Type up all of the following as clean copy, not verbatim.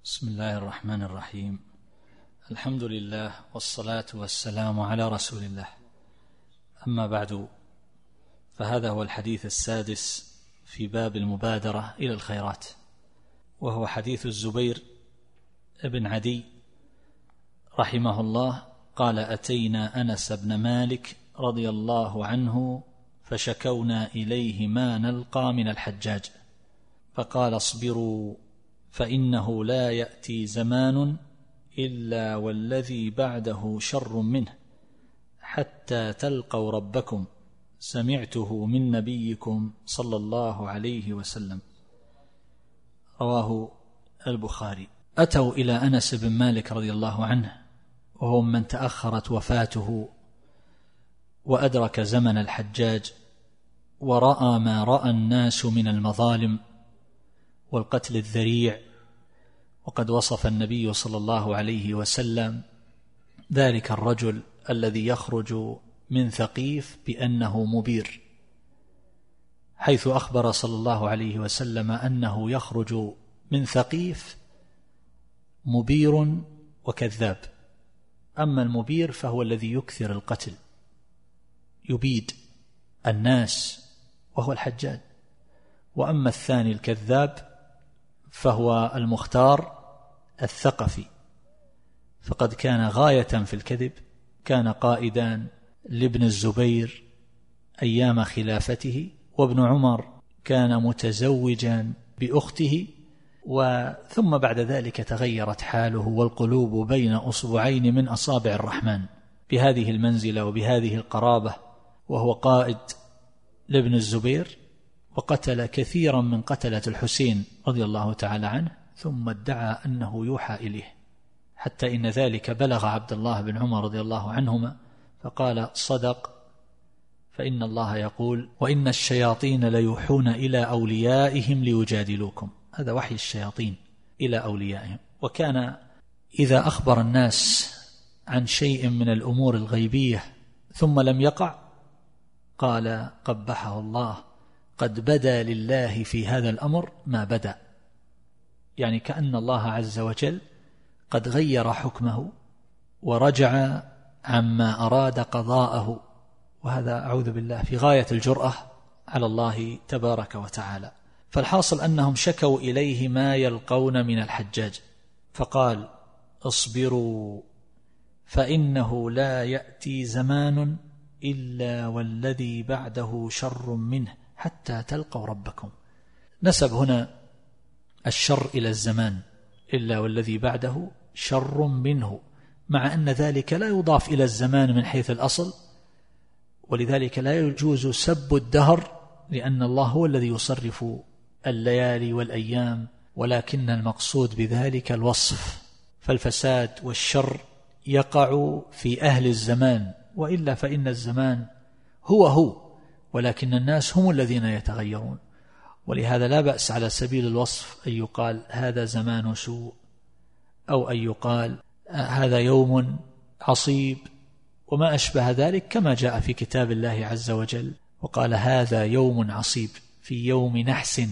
بسم الله الرحمن الرحيم. الحمد لله والصلاة والسلام على رسول الله. أما بعد، فهذا هو الحديث السادس في باب المبادرة إلى الخيرات، وهو حديث الزبير بن عدي رحمه الله قال: أتينا أنس بن مالك رضي الله عنه فشكونا إليه ما نلقى من الحجاج، فقال: اصبروا فإنه لا يأتي زمان إلا والذي بعده شر منه حتى تلقوا ربكم، سمعته من نبيكم صلى الله عليه وسلم. رواه البخاري. أتوا إلى أنس بن مالك رضي الله عنه، وهو من تأخرت وفاته وأدرك زمن الحجاج، ورأى ما رأى الناس من المظالم والقتل الذريع، وقد وصف النبي صلى الله عليه وسلم ذلك الرجل الذي يخرج من ثقيف بأنه مبير، حيث أخبر صلى الله عليه وسلم أنه يخرج من ثقيف مبير وكذاب. أما المبير فهو الذي يكثر القتل، يبيد الناس، وهو الحجاج. وأما الثاني الكذاب فهو المختار الثقفي، فقد كان غاية في الكذب، كان قائدا لابن الزبير أيام خلافته، وابن عمر كان متزوجا بأخته، ثم بعد ذلك تغيرت حاله والقلوب بين أصبعين من أصابع الرحمن بهذه المنزلة وبهذه القرابة، وهو قائد لابن الزبير، وقتل كثيرا من قتلة الحسين رضي الله تعالى عنه، ثم ادعى أنه يوحى إليه، حتى إن ذلك بلغ عبد الله بن عمر رضي الله عنهما فقال: صدق، فإن الله يقول: وإن الشياطين ليوحون إلى أوليائهم ليجادلوكم. هذا وحي الشياطين إلى أوليائهم. وكان إذا أخبر الناس عن شيء من الأمور الغيبية ثم لم يقع قال: قبحه الله، قد بدا لله في هذا الأمر ما بدا، يعني كأن الله عز وجل قد غير حكمه ورجع عما أراد قضاءه، وهذا أعوذ بالله في غاية الجرأة على الله تبارك وتعالى. فالحاصل أنهم شكوا إليه ما يلقون من الحجاج، فقال: اصبروا فإنه لا يأتي زمان إلا والذي بعده شر منه حتى تلقوا ربكم. نسب هنا الشر إلى الزمان، إلا والذي بعده شر منه، مع أن ذلك لا يضاف إلى الزمان من حيث الأصل، ولذلك لا يجوز سب الدهر، لأن الله هو الذي يصرف الليالي والأيام، ولكن المقصود بذلك الوصف. فالفساد والشر يقع في أهل الزمان، وإلا فإن الزمان هو، ولكن الناس هم الذين يتغيرون. ولهذا لا بأس على سبيل الوصف أن يقال هذا زمان سوء، أو أن يقال هذا يوم عصيب، وما أشبه ذلك، كما جاء في كتاب الله عز وجل وقال: هذا يوم عصيب، في يوم نحس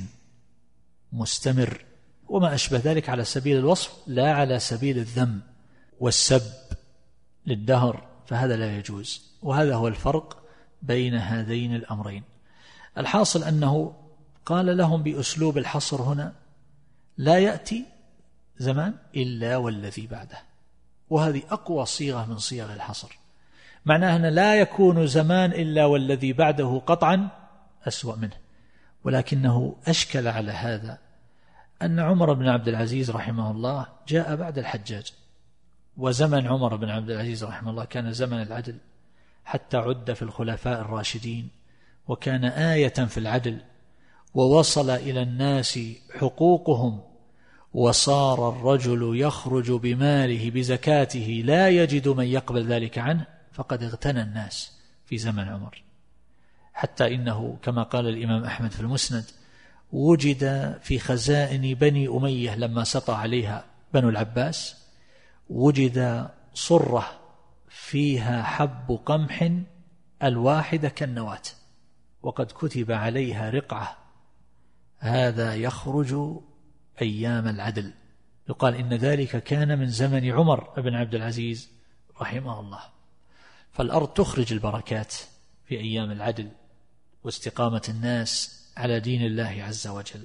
مستمر، وما أشبه ذلك على سبيل الوصف، لا على سبيل الذم والسب للدهر، فهذا لا يجوز. وهذا هو الفرق بين هذين الأمرين. الحاصل أنه قال لهم بأسلوب الحصر هنا: لا يأتي زمان إلا والذي بعده، وهذه أقوى صيغة من صيغ الحصر. معناها أن لا يكون زمان إلا والذي بعده قطعا أسوأ منه. ولكنه أشكل على هذا أن عمر بن عبد العزيز رحمه الله جاء بعد الحجاج، وزمن عمر بن عبد العزيز رحمه الله كان زمن العدل، حتى عد في الخلفاء الراشدين، وكان آية في العدل، ووصل إلى الناس حقوقهم، وصار الرجل يخرج بماله بزكاته لا يجد من يقبل ذلك عنه، فقد اغتنى الناس في زمن عمر، حتى إنه كما قال الإمام أحمد في المسند: وجد في خزائن بني أمية لما سطى عليها بنو العباس، وجد صرة فيها حب قمح الواحدة كالنواة، وقد كتب عليها رقعة: هذا يخرج أيام العدل، يقال إن ذلك كان من زمن عمر بن عبد العزيز رحمه الله. فالأرض تخرج البركات في أيام العدل واستقامة الناس على دين الله عز وجل.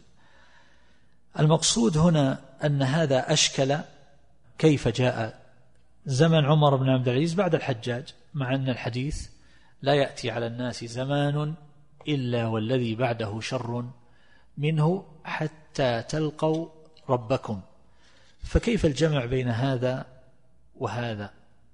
المقصود هنا أن هذا أشكل كيف جاء زمن عمر بن عبد العزيز بعد الحجاج، مع أن الحديث لا يأتي على الناس زمان إلا والذي بعده شر منه حتى تلقوا ربكم. فكيف الجمع بين هذا وهذا؟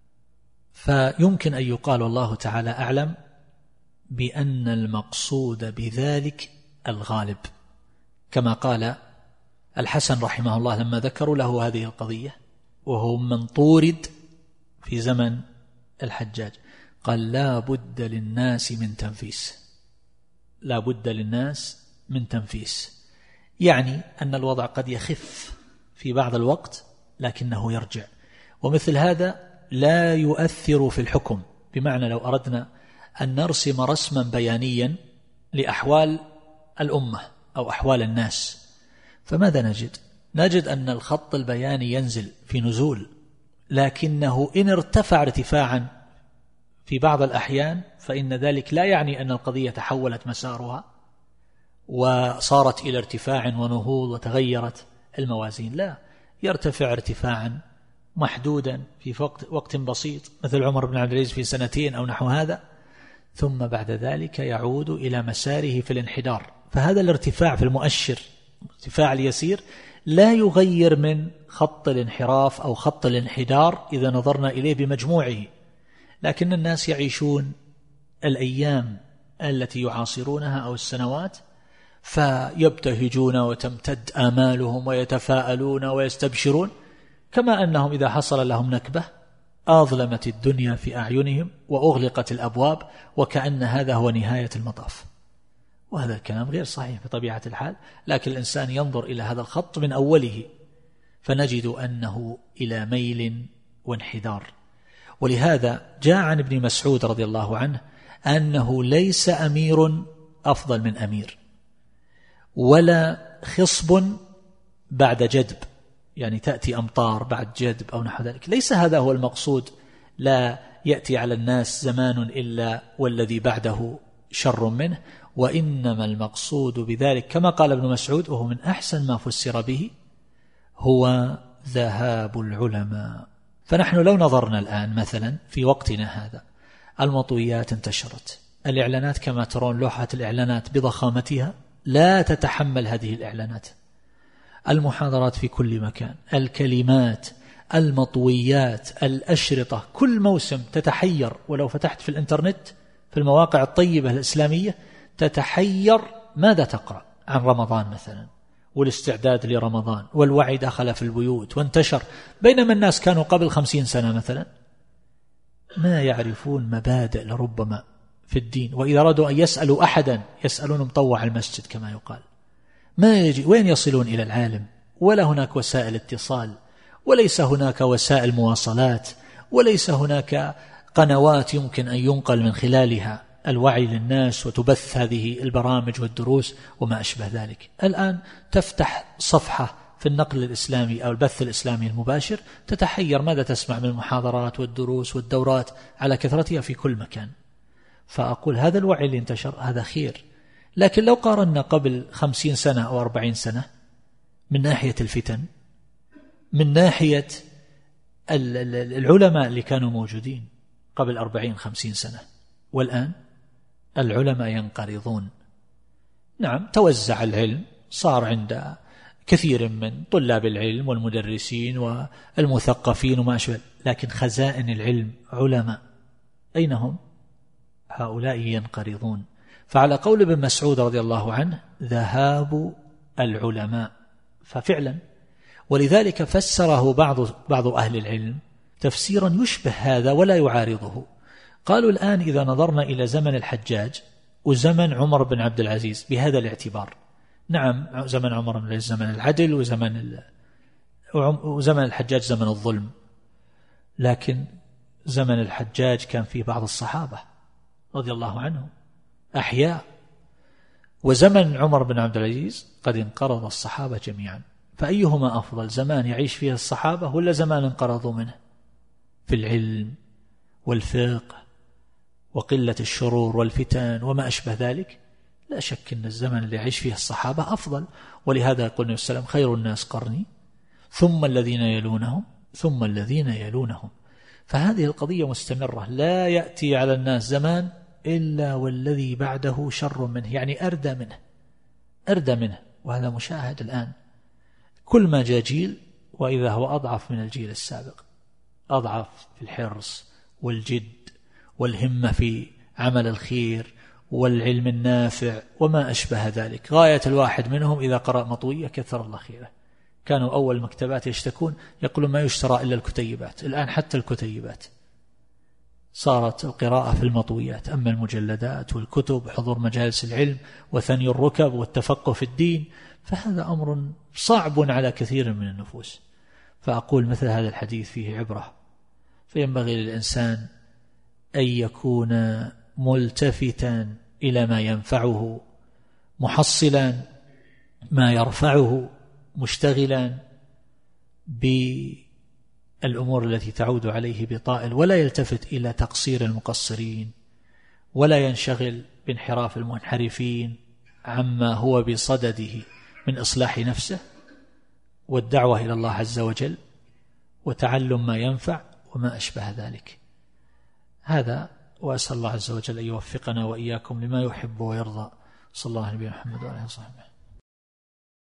فيمكن أن يقال والله تعالى أعلم بأن المقصود بذلك الغالب، كما قال الحسن رحمه الله لما ذكروا له هذه القضية وهو من طورد في زمن الحجاج، قال لا بد للناس من تنفيس، لا بد للناس من تنفيس، يعني أن الوضع قد يخف في بعض الوقت لكنه يرجع. ومثل هذا لا يؤثر في الحكم، بمعنى لو أردنا أن نرسم رسما بيانيا لأحوال الأمة أو أحوال الناس، فماذا نجد؟ نجد أن الخط البياني ينزل في نزول، لكنه إن ارتفع ارتفاعا في بعض الأحيان فإن ذلك لا يعني أن القضية تحولت مسارها وصارت إلى ارتفاع ونهوض وتغيرت الموازين، لا، يرتفع ارتفاعا محدودا في وقت بسيط مثل عمر بن عبد العزيز في 2 أو نحو هذا، ثم بعد ذلك يعود إلى مساره في الانحدار. فهذا الارتفاع في المؤشر، ارتفاع اليسير، لا يغير من خط الانحراف أو خط الانحدار إذا نظرنا إليه بمجموعه. لكن الناس يعيشون الأيام التي يعاصرونها أو السنوات فيبتهجون وتمتد آمالهم ويتفاءلون ويستبشرون، كما أنهم إذا حصل لهم نكبة أظلمت الدنيا في أعينهم وأغلقت الأبواب وكأن هذا هو نهاية المطاف. وهذا الكلام غير صحيح بطبيعة الحال، لكن الإنسان ينظر إلى هذا الخط من أوله فنجد أنه إلى ميل وانحدار. ولهذا جاء عن ابن مسعود رضي الله عنه أنه ليس أمير أفضل من أمير، ولا خصب بعد جدب، يعني تأتي أمطار بعد جدب أو نحو ذلك، ليس هذا هو المقصود. لا يأتي على الناس زمان إلا والذي بعده شر منه، وإنما المقصود بذلك كما قال ابن مسعود، وهو من أحسن ما فسر به، هو ذهاب العلماء. فنحن لو نظرنا الآن مثلا في وقتنا هذا، المطويات انتشرت، الإعلانات كما ترون لوحة الإعلانات بضخامتها لا تتحمل هذه الإعلانات، المحاضرات في كل مكان، الكلمات، المطويات، الأشرطة، كل موسم تتحير. ولو فتحت في الإنترنت في المواقع الطيبة الإسلامية تتحير ماذا تقرأ عن رمضان مثلا، والاستعداد لرمضان، والوعي دخل في البيوت وانتشر، بينما الناس كانوا قبل 50 سنة مثلا ما يعرفون مبادئ لربما في الدين، وإذا أرادوا أن يسألوا أحدا يسألون مطوع المسجد كما يقال، ما يجي وين يصلون إلى العالم؟ ولا هناك وسائل اتصال، وليس هناك وسائل مواصلات، وليس هناك قنوات يمكن أن ينقل من خلالها الوعي للناس وتبث هذه البرامج والدروس وما أشبه ذلك. الآن تفتح صفحة في النقل الإسلامي أو البث الإسلامي المباشر تتحير ماذا تسمع من المحاضرات والدروس والدورات على كثرتها في كل مكان. فأقول هذا الوعي اللي انتشر هذا خير، لكن لو قارنا قبل 50 سنة أو 40 سنة من ناحية الفتن، من ناحية العلماء اللي كانوا موجودين قبل 40-50 سنة، والآن العلماء ينقرضون. نعم توزع العلم، صار عند كثير من طلاب العلم والمدرسين والمثقفين وما أشبه، لكن خزائن العلم علماء أين هم؟ هؤلاء ينقرضون. فعلى قول ابن مسعود رضي الله عنه ذهاب العلماء، ففعلا ولذلك فسره بعض أهل العلم تفسيرا يشبه هذا ولا يعارضه. قالوا الآن إذا نظرنا إلى زمن الحجاج وزمن عمر بن عبد العزيز بهذا الاعتبار، نعم زمن عمر بن العزيز زمن العدل وزمن الحجاج زمن الظلم، لكن زمن الحجاج كان فيه بعض الصحابة رضي الله عنهم أحياء، وزمن عمر بن عبد العزيز قد انقرض الصحابة جميعا. فأيهما أفضل، زمان يعيش فيه الصحابة ولا زمان انقرضوا منه في العلم والفقه وقلة الشرور والفتن وما أشبه ذلك؟ لا شك أن الزمن اللي يعيش فيه الصحابة أفضل. ولهذا يقول النبي صلى الله عليه وسلم: خير الناس قرني ثم الذين يلونهم ثم الذين يلونهم. فهذه القضية مستمرة، لا يأتي على الناس زمان إلا والذي بعده شر منه، يعني أردى منه. وهذا مشاهد الآن، كل ما جاء جيل وإذا هو أضعف من الجيل السابق، أضعف في الحرص والجد والهمة في عمل الخير والعلم النافع وما أشبه ذلك. غاية الواحد منهم إذا قرأ مطوية كثر الله خيره. كانوا أول المكتبات يشتكون، يقولون ما يشترى إلا الكتيبات. الآن حتى الكتيبات صارت القراءة في المطويات، أما المجلدات والكتب حضور مجالس العلم وثني الركب والتفقه في الدين فهذا أمر صعب على كثير من النفوس. فأقول مثل هذا الحديث فيه عبرة، فينبغي للإنسان أن يكون ملتفتا إلى ما ينفعه، محصلا ما يرفعه، مشتغلا بالأمور التي تعود عليه بطائل، ولا يلتفت إلى تقصير المقصرين، ولا ينشغل بانحراف المنحرفين عما هو بصدده من إصلاح نفسه والدعوة إلى الله عز وجل وتعلم ما ينفع وما أشبه ذلك. هذا، وأسأل الله عز وجل أن يوفقنا وإياكم لما يحب ويرضى. صلى الله عليه وسلم محمد وعلى آله وصحبه.